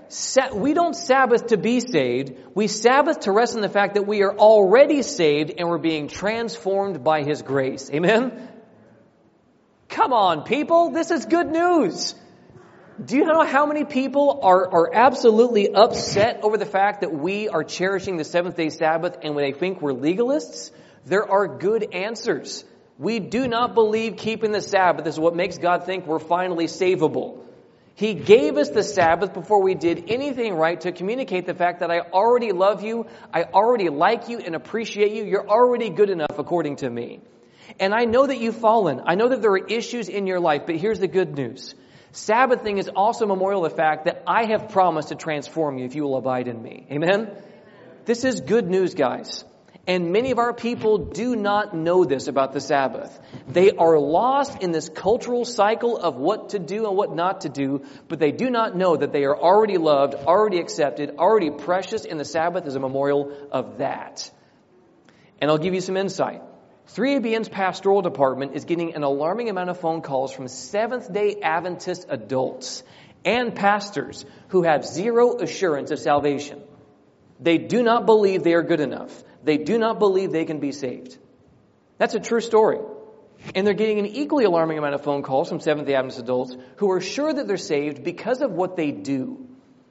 Sa- we don't Sabbath to be saved. We Sabbath to rest in the fact that we are already saved and we're being transformed by His grace. Amen? Come on, people. This is good news. Do you know how many people are, are absolutely upset over the fact that we are cherishing the seventh day Sabbath and when they think we're legalists? There are good answers. We do not believe keeping the Sabbath is what makes God think we're finally savable. He gave us the Sabbath before we did anything right to communicate the fact that I already love you, I already like you and appreciate you, you're already good enough according to me. And I know that you've fallen. I know that there are issues in your life, but here's the good news. Sabbathing is also a memorial of the fact that I have promised to transform you if you will abide in me. Amen? This is good news, guys. And many of our people do not know this about the Sabbath. They are lost in this cultural cycle of what to do and what not to do, but they do not know that they are already loved, already accepted, already precious, and the Sabbath is a memorial of that. And I'll give you some insight. three A B N's pastoral department is getting an alarming amount of phone calls from Seventh-day Adventist adults and pastors who have zero assurance of salvation. They do not believe they are good enough. They do not believe they can be saved. That's a true story. And they're getting an equally alarming amount of phone calls from Seventh-day Adventist adults who are sure that they're saved because of what they do.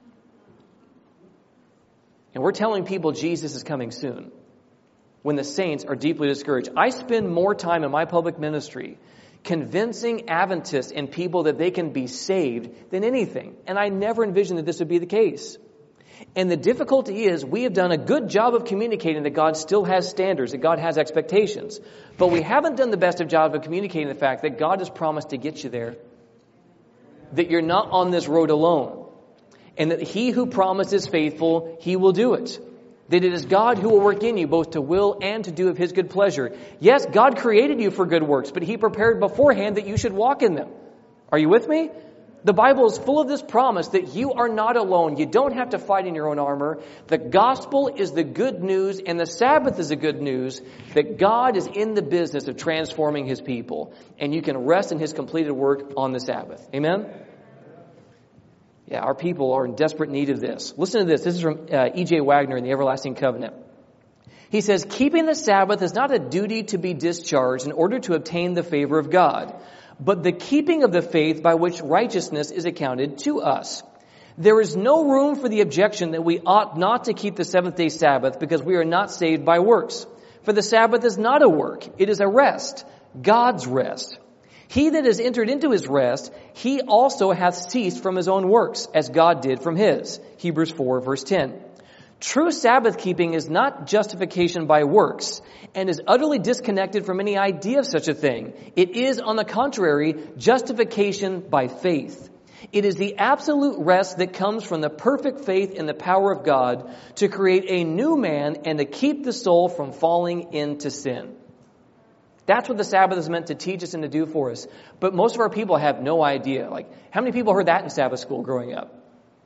And we're telling people Jesus is coming soon when the saints are deeply discouraged. I spend more time in my public ministry convincing Adventists and people that they can be saved than anything. And I never envisioned that this would be the case. And the difficulty is we have done a good job of communicating that God still has standards, that God has expectations. But we haven't done the best of job of communicating the fact that God has promised to get you there. That you're not on this road alone. And that He who promised is faithful, He will do it. That it is God who will work in you both to will and to do of His good pleasure. Yes, God created you for good works, but He prepared beforehand that you should walk in them. Are you with me? The Bible is full of this promise that you are not alone. You don't have to fight in your own armor. The gospel is the good news, and the Sabbath is the good news that God is in the business of transforming His people. And you can rest in His completed work on the Sabbath. Amen? Yeah, our people are in desperate need of this. Listen to this. This is from uh, E J Wagner in the Everlasting Covenant. He says, keeping the Sabbath is not a duty to be discharged in order to obtain the favor of God, but the keeping of the faith by which righteousness is accounted to us. There is no room for the objection that we ought not to keep the seventh day Sabbath because we are not saved by works. For the Sabbath is not a work. It is a rest, God's rest. He that has entered into His rest, he also hath ceased from his own works, as God did from His. Hebrews four, verse ten. True Sabbath keeping is not justification by works and is utterly disconnected from any idea of such a thing. It is, on the contrary, justification by faith. It is the absolute rest that comes from the perfect faith in the power of God to create a new man and to keep the soul from falling into sin. That's what the Sabbath is meant to teach us and to do for us. But most of our people have no idea. Like, how many people heard that in Sabbath school growing up?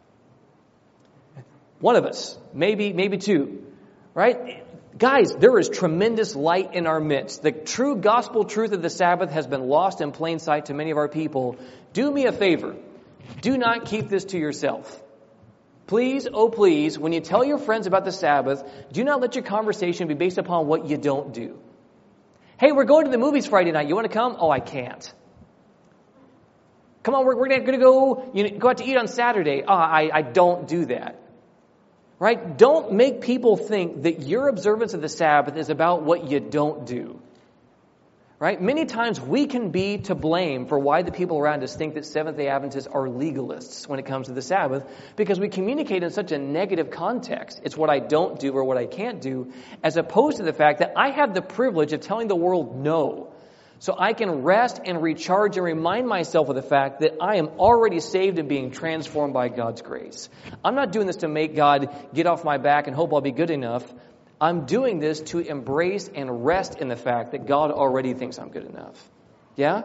One of us, maybe, maybe two, right? Guys, there is tremendous light in our midst. The true gospel truth of the Sabbath has been lost in plain sight to many of our people. Do me a favor. Do not keep this to yourself. Please, oh please, when you tell your friends about the Sabbath, do not let your conversation be based upon what you don't do. Hey, we're going to the movies Friday night. You want to come? Oh, I can't. Come on, we're, we're going to go, you know, go out to eat on Saturday. Oh, I, I don't do that. Right? Don't make people think that your observance of the Sabbath is about what you don't do. Right? Many times we can be to blame for why the people around us think that Seventh-day Adventists are legalists when it comes to the Sabbath, because we communicate in such a negative context. It's what I don't do or what I can't do, as opposed to the fact that I have the privilege of telling the world no. So I can rest and recharge and remind myself of the fact that I am already saved and being transformed by God's grace. I'm not doing this to make God get off my back and hope I'll be good enough. I'm doing this to embrace and rest in the fact that God already thinks I'm good enough. Yeah?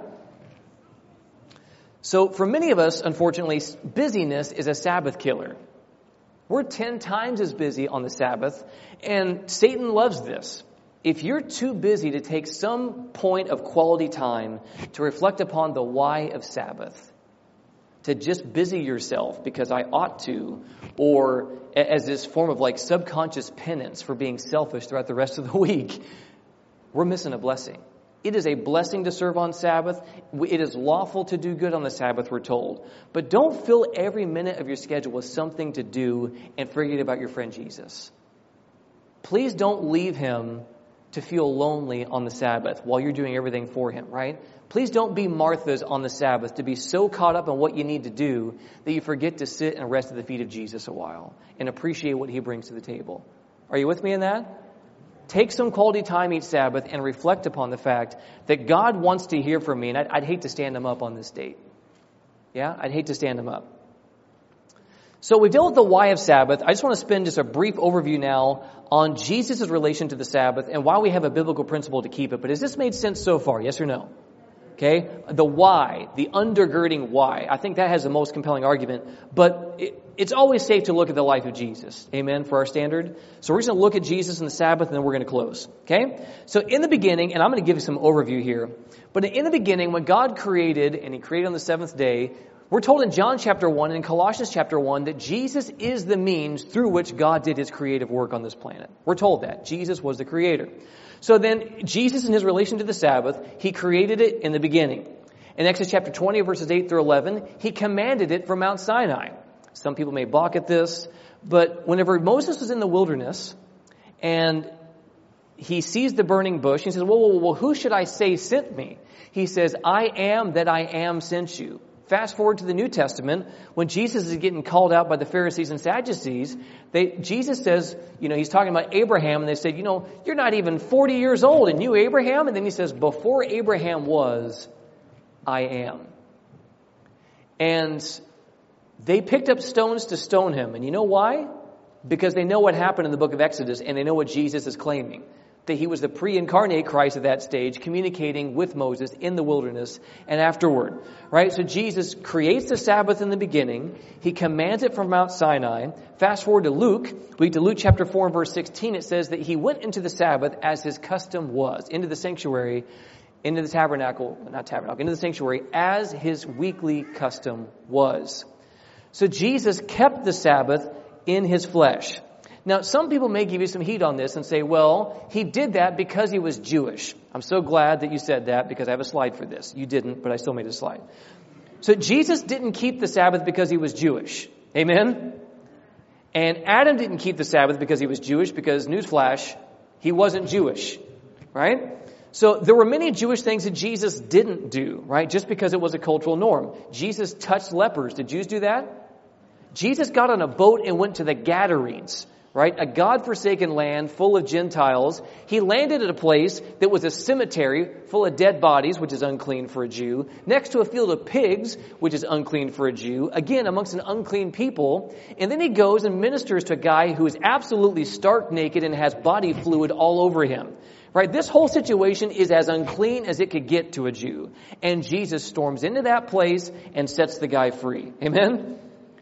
So for many of us, unfortunately, busyness is a Sabbath killer. We're ten times as busy on the Sabbath, and Satan loves this. If you're too busy to take some point of quality time to reflect upon the why of Sabbath, to just busy yourself because I ought to, or as this form of like subconscious penance for being selfish throughout the rest of the week, we're missing a blessing. It is a blessing to serve on Sabbath. It is lawful to do good on the Sabbath, we're told. But don't fill every minute of your schedule with something to do and forget about your friend Jesus. Please don't leave him to feel lonely on the Sabbath while you're doing everything for him, right? Please don't be Marthas on the Sabbath, to be so caught up in what you need to do that you forget to sit and rest at the feet of Jesus a while and appreciate what he brings to the table. Are you with me in that? Take some quality time each Sabbath and reflect upon the fact that God wants to hear from me, and I'd, I'd hate to stand him up on this date. Yeah, I'd hate to stand him up. So we've dealt with the why of Sabbath. I just want to spend just a brief overview now on Jesus' relation to the Sabbath and why we have a biblical principle to keep it. But has this made sense so far? Yes or no? Okay? The why, the undergirding why. I think that has the most compelling argument. But it, it's always safe to look at the life of Jesus. Amen? For our standard. So we're just going to look at Jesus and the Sabbath and then we're going to close. Okay? So in the beginning, and I'm going to give you some overview here. But in the beginning, when God created, and he created on the seventh day, we're told in John chapter one and in Colossians chapter one that Jesus is the means through which God did his creative work on this planet. We're told that. Jesus was the creator. So then, Jesus in his relation to the Sabbath, he created it in the beginning. In Exodus chapter twenty, verses eight through eleven, he commanded it from Mount Sinai. Some people may balk at this, but whenever Moses was in the wilderness and he sees the burning bush, he says, well, well, well, who should I say sent me? He says, I am that I am sent you. Fast forward to the New Testament, when Jesus is getting called out by the Pharisees and Sadducees, they, Jesus says, you know, he's talking about Abraham, and they said, you know, you're not even forty years old, and you, Abraham? And then he says, before Abraham was, I am. And they picked up stones to stone him. And you know why? Because they know what happened in the book of Exodus, and they know what Jesus is claiming. That he was the pre-incarnate Christ at that stage, communicating with Moses in the wilderness and afterward. Right? So Jesus creates the Sabbath in the beginning. He commands it from Mount Sinai. Fast forward to Luke. We get to Luke chapter four and verse sixteen. It says that he went into the Sabbath as his custom was. Into the sanctuary, into the tabernacle, not tabernacle, into the sanctuary as his weekly custom was. So Jesus kept the Sabbath in his flesh. Now, some people may give you some heat on this and say, well, he did that because he was Jewish. I'm so glad that you said that because I have a slide for this. You didn't, but I still made a slide. So Jesus didn't keep the Sabbath because he was Jewish. Amen? And Adam didn't keep the Sabbath because he was Jewish because, newsflash, he wasn't Jewish. Right? So there were many Jewish things that Jesus didn't do, right? Just because it was a cultural norm. Jesus touched lepers. Did Jews do that? Jesus got on a boat and went to the Gadarenes. Right? A God-forsaken land full of Gentiles. He landed at a place that was a cemetery full of dead bodies, which is unclean for a Jew, next to a field of pigs, which is unclean for a Jew, again, amongst an unclean people. And then he goes and ministers to a guy who is absolutely stark naked and has body fluid all over him. Right? This whole situation is as unclean as it could get to a Jew. And Jesus storms into that place and sets the guy free. Amen?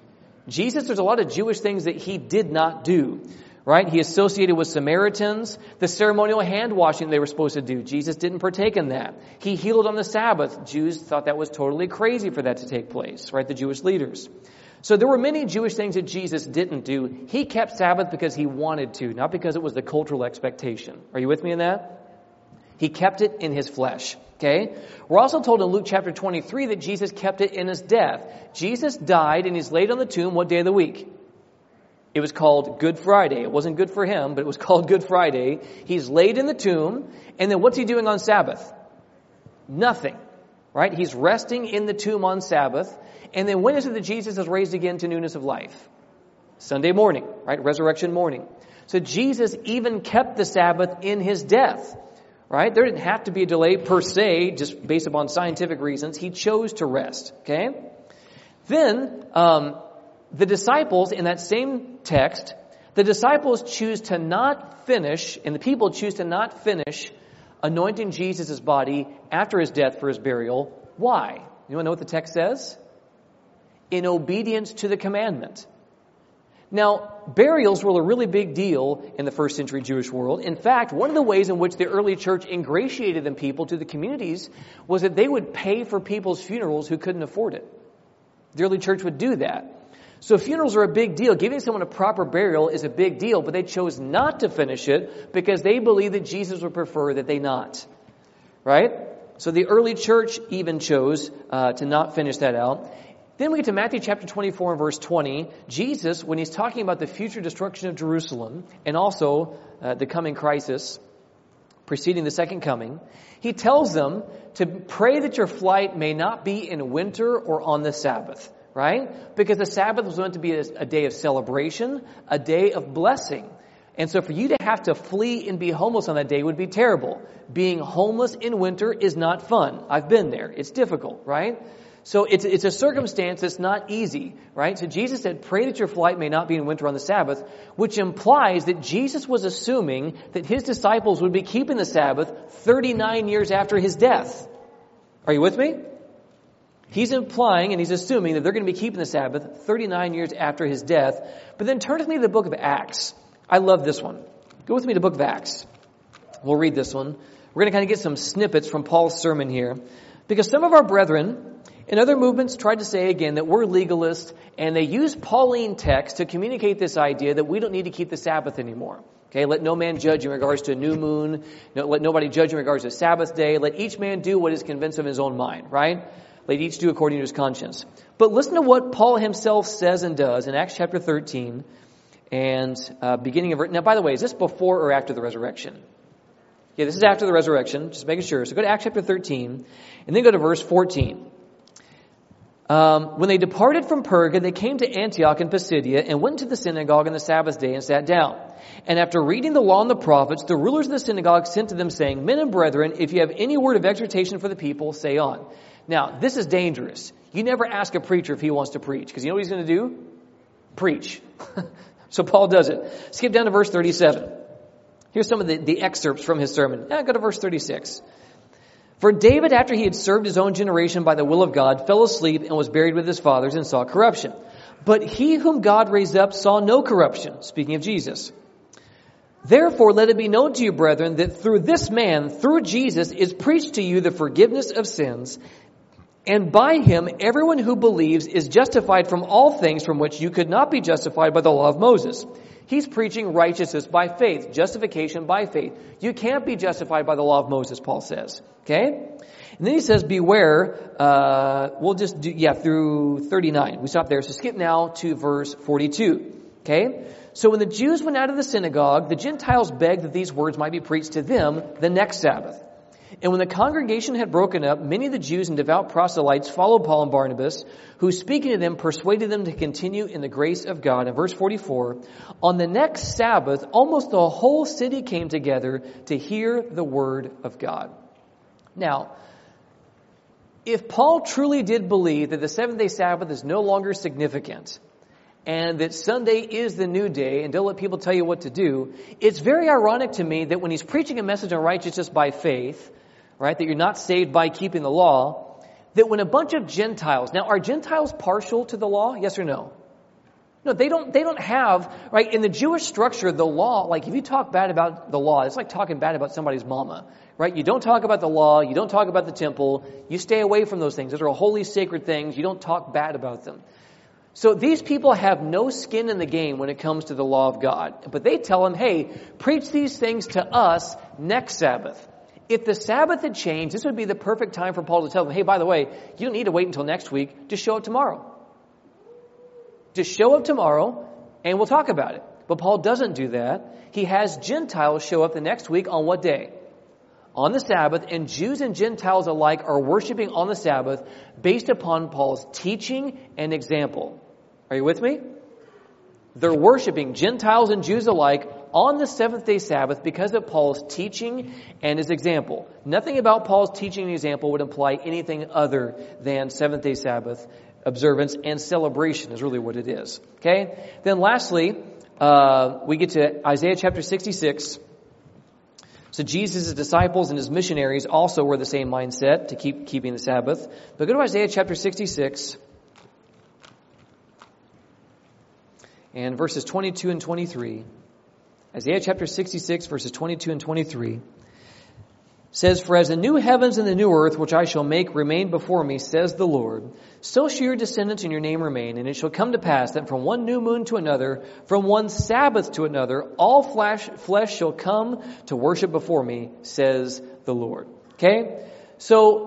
Jesus, there's a lot of Jewish things that he did not do, right? He associated with Samaritans, the ceremonial hand washing they were supposed to do. Jesus didn't partake in that. He healed on the Sabbath. Jews thought that was totally crazy for that to take place, right? The Jewish leaders. So there were many Jewish things that Jesus didn't do. He kept Sabbath because he wanted to, not because it was the cultural expectation. Are you with me in that? He kept it in his flesh. Okay? We're also told in Luke chapter twenty-three that Jesus kept it in his death. Jesus died and he's laid on the tomb what day of the week? It was called Good Friday. It wasn't good for him, but it was called Good Friday. He's laid in the tomb, and then what's he doing on Sabbath? Nothing. Right? He's resting in the tomb on Sabbath. And then when is it that Jesus is raised again to newness of life? Sunday morning. Right? Resurrection morning. So Jesus even kept the Sabbath in his death. Right? There didn't have to be a delay per se, just based upon scientific reasons. He chose to rest. Okay? Then, um, the disciples in that same text, the disciples choose to not finish, and the people choose to not finish anointing Jesus' body after his death for his burial. Why? You want to know what the text says? In obedience to the commandment. Now, burials were a really big deal in the first century Jewish world. In fact, one of the ways in which the early church ingratiated them people to the communities was that they would pay for people's funerals who couldn't afford it. The early church would do that. So funerals are a big deal. Giving someone a proper burial is a big deal, but they chose not to finish it because they believed that Jesus would prefer that they not. Right? So the early church even chose uh, to not finish that out. Then we get to Matthew chapter twenty-four and verse twenty. Jesus, when he's talking about the future destruction of Jerusalem and also uh, the coming crisis preceding the second coming, he tells them to pray that your flight may not be in winter or on the Sabbath. Right? Because the Sabbath was meant to be a, a day of celebration, a day of blessing. And so for you to have to flee and be homeless on that day would be terrible. Being homeless in winter is not fun. I've been there. It's difficult, right? So it's, it's a circumstance that's not easy, right? So Jesus said, pray that your flight may not be in winter on the Sabbath, which implies that Jesus was assuming that his disciples would be keeping the Sabbath thirty-nine years after his death. Are you with me? He's implying and he's assuming that they're going to be keeping the Sabbath thirty-nine years after his death. But then turn with me to the book of Acts. I love this one. Go with me to the book of Acts. We'll read this one. We're going to kind of get some snippets from Paul's sermon here. Because some of our brethren in other movements tried to say again that we're legalists, and they use Pauline texts to communicate this idea that we don't need to keep the Sabbath anymore. Okay, let no man judge in regards to a new moon. No, let nobody judge in regards to a Sabbath day. Let each man do what is convinced of his own mind, right? Let each do according to his conscience. But listen to what Paul himself says and does in Acts chapter thirteen and uh, beginning of... Now, by the way, is this before or after the resurrection? Yeah, this is after the resurrection, just making sure. So go to Acts chapter thirteen and then go to verse fourteen. Um, when they departed from Perga, they came to Antioch in Pisidia and went to the synagogue on the Sabbath day and sat down. And after reading the law and the prophets, the rulers of the synagogue sent to them saying, Men and brethren, if you have any word of exhortation for the people, say on. Now, this is dangerous. You never ask a preacher if he wants to preach, because you know what he's going to do? Preach. So Paul does it. Skip down to verse thirty-seven. Here's some of the, the excerpts from his sermon. Now go to verse thirty-six. For David, after he had served his own generation by the will of God, fell asleep and was buried with his fathers and saw corruption. But he whom God raised up saw no corruption. Speaking of Jesus. Therefore, let it be known to you, brethren, that through this man, through Jesus, is preached to you the forgiveness of sins. And by him, everyone who believes is justified from all things from which you could not be justified by the law of Moses. He's preaching righteousness by faith, justification by faith. You can't be justified by the law of Moses, Paul says. Okay? And then he says, beware, uh, we'll just do, yeah, through thirty-nine. We stop there. So skip now to verse forty-two. Okay? So when the Jews went out of the synagogue, the Gentiles begged that these words might be preached to them the next Sabbath. And when the congregation had broken up, many of the Jews and devout proselytes followed Paul and Barnabas, who speaking to them persuaded them to continue in the grace of God. In verse forty-four, on the next Sabbath, almost the whole city came together to hear the word of God. Now, if Paul truly did believe that the seventh-day Sabbath is no longer significant, and that Sunday is the new day, and don't let people tell you what to do, it's very ironic to me that when he's preaching a message on righteousness by faith, right, that you're not saved by keeping the law, that when a bunch of Gentiles, now are Gentiles partial to the law? Yes or no? No, they don't, they don't have, right, in the Jewish structure, the law, like if you talk bad about the law, it's like talking bad about somebody's mama, right? You don't talk about the law, you don't talk about the temple, you stay away from those things. Those are holy, sacred things, you don't talk bad about them. So these people have no skin in the game when it comes to the law of God. But they tell him, hey, preach these things to us next Sabbath. If the Sabbath had changed, this would be the perfect time for Paul to tell them, hey, by the way, you don't need to wait until next week. Just show up tomorrow. Just show up tomorrow and we'll talk about it. But Paul doesn't do that. He has Gentiles show up the next week on what day? On the Sabbath, and Jews and Gentiles alike are worshiping on the Sabbath based upon Paul's teaching and example. Are you with me? They're worshiping, Gentiles and Jews alike, on the seventh-day Sabbath because of Paul's teaching and his example. Nothing about Paul's teaching and example would imply anything other than seventh-day Sabbath observance and celebration is really what it is. Okay? Then lastly, uh, we get to Isaiah chapter sixty-six. So Jesus' disciples and his missionaries also were the same mindset to keep keeping the Sabbath. But go to Isaiah chapter sixty-six and verses twenty-two and twenty-three. Isaiah chapter sixty-six, verses twenty-two and twenty-three. says, "For as the new heavens and the new earth, which I shall make, remain before me, says the Lord, so shall your descendants and your name remain. And it shall come to pass that from one new moon to another, from one Sabbath to another, all flesh, flesh shall come to worship before me, says the Lord." Okay? So,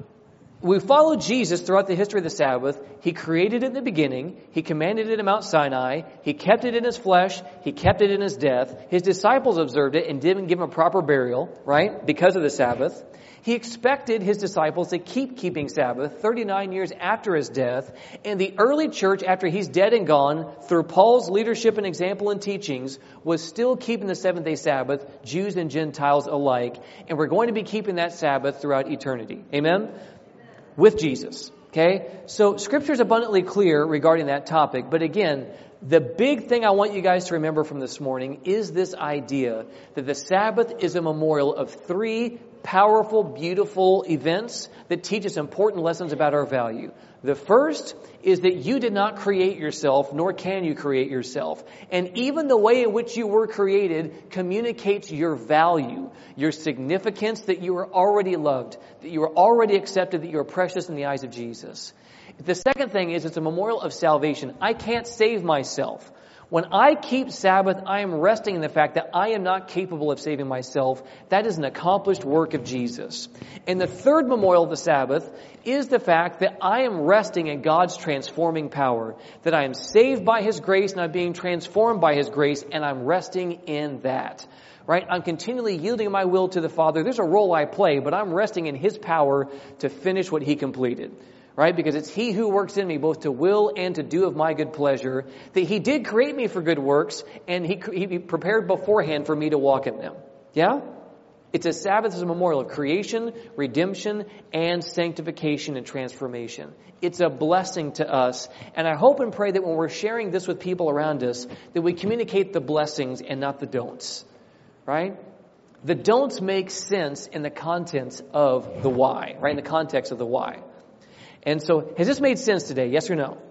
we follow Jesus throughout the history of the Sabbath. He created it in the beginning. He commanded it at Mount Sinai. He kept it in his flesh. He kept it in his death. His disciples observed it and didn't give him a proper burial, right? Because of the Sabbath. He expected his disciples to keep keeping Sabbath thirty-nine years after his death. And the early church, after he's dead and gone, through Paul's leadership and example and teachings, was still keeping the seventh day Sabbath, Jews and Gentiles alike. And we're going to be keeping that Sabbath throughout eternity. Amen? With Jesus. Okay? So Scripture is abundantly clear regarding that topic. But again, the big thing I want you guys to remember from this morning is this idea that the Sabbath is a memorial of three powerful, beautiful events that teach us important lessons about our value. The first is that you did not create yourself, nor can you create yourself. And even the way in which you were created communicates your value, your significance, that you are already loved, that you are already accepted, that you are precious in the eyes of Jesus. The second thing is it's a memorial of salvation. I can't save myself. When I keep Sabbath, I am resting in the fact that I am not capable of saving myself. That is an accomplished work of Jesus. And the third memorial of the Sabbath is the fact that I am resting in God's transforming power. That I am saved by His grace and I'm being transformed by His grace, and I'm resting in that. Right? I'm continually yielding my will to the Father. There's a role I play, but I'm resting in His power to finish what He completed. Right? Because it's He who works in me both to will and to do of my good pleasure. That He did create me for good works, and He, he prepared beforehand for me to walk in them. Yeah? It's a Sabbath as a memorial of creation, redemption, and sanctification and transformation. It's a blessing to us. And I hope and pray that when we're sharing this with people around us, that we communicate the blessings and not the don'ts. Right? The don'ts make sense in the contents of the why. Right? In the context of the why. And so, has this made sense today? Yes or no?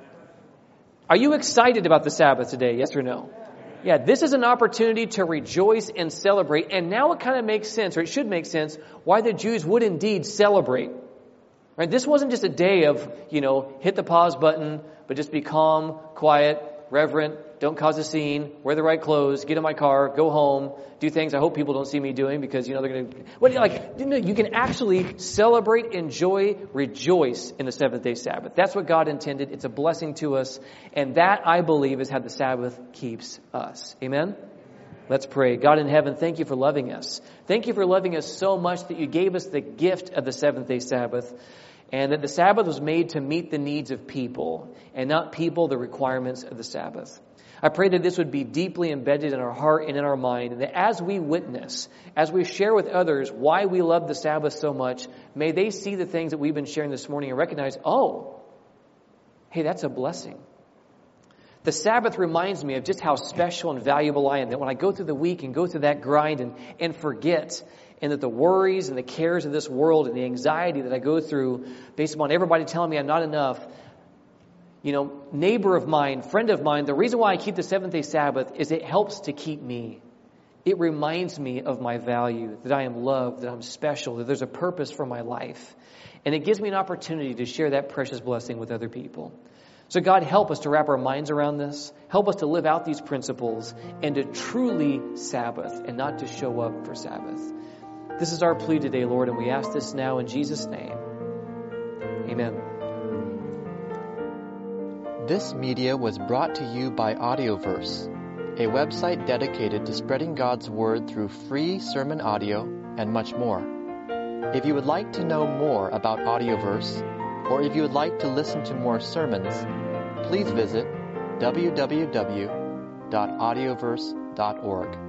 Are you excited about the Sabbath today? Yes or no? Yeah, this is an opportunity to rejoice and celebrate. And now it kind of makes sense, or it should make sense, why the Jews would indeed celebrate. Right? This wasn't just a day of, you know, hit the pause button, but just be calm, quiet, reverent, don't cause a scene, wear the right clothes, get in my car, go home, do things I hope people don't see me doing because, you know, they're going to... What, like, you know, you can actually celebrate, enjoy, rejoice in the seventh day Sabbath. That's what God intended. It's a blessing to us. And that, I believe, is how the Sabbath keeps us. Amen? Let's pray. God in heaven, thank you for loving us. Thank you for loving us so much that you gave us the gift of the seventh day Sabbath. And that the Sabbath was made to meet the needs of people and not people the requirements of the Sabbath. I pray that this would be deeply embedded in our heart and in our mind, and that as we witness, as we share with others why we love the Sabbath so much, may they see the things that we've been sharing this morning and recognize, oh, hey, that's a blessing. The Sabbath reminds me of just how special and valuable I am, that when I go through the week and go through that grind and, and forget, and that the worries and the cares of this world and the anxiety that I go through based upon everybody telling me I'm not enough, you know, neighbor of mine, friend of mine, the reason why I keep the seventh day Sabbath is it helps to keep me. It reminds me of my value, that I am loved, that I'm special, that there's a purpose for my life. And it gives me an opportunity to share that precious blessing with other people. So God, help us to wrap our minds around this. Help us to live out these principles and to truly Sabbath and not to show up for Sabbath. This is our plea today, Lord, and we ask this now in Jesus' name. Amen. This media was brought to you by Audioverse, a website dedicated to spreading God's Word through free sermon audio and much more. If you would like to know more about Audioverse, or if you would like to listen to more sermons, please visit w w w dot audioverse dot org.